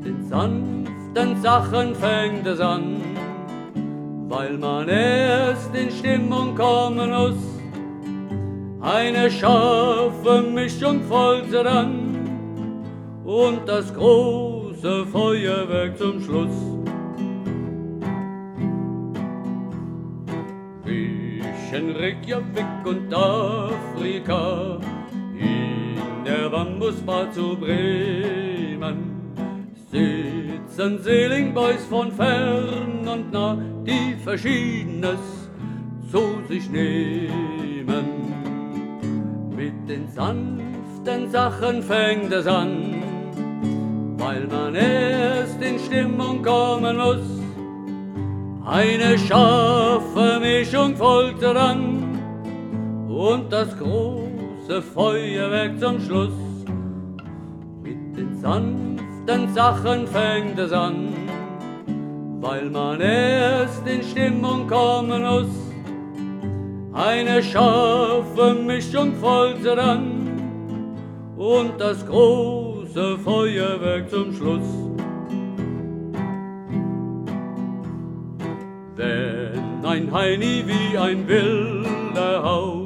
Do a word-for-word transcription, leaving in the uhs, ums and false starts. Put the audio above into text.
den sanften Sachen fängt es an, weil man erst in Stimmung kommen muss. Eine scharfe Mischung folgt dann und das große Feuerwerk zum Schluss. Zwischen Reykjavik und Afrika, in der Bambusbar zu Bremen, sitzen Seelenboys von fern und nah, die Verschiedenes zu sich nehmen. Mit den sanften Sachen fängt es an, weil man erst in Stimmung kommen muss. Eine scharfe Mischung folgt dann und das große Feuerwerk zum Schluss. Mit den sanften Sachen fängt es an, weil man erst in Stimmung kommen muss. Eine scharfe Mischung folgt dann und das große Feuerwerk zum Schluss. Wenn ein Heini wie ein wilder Haus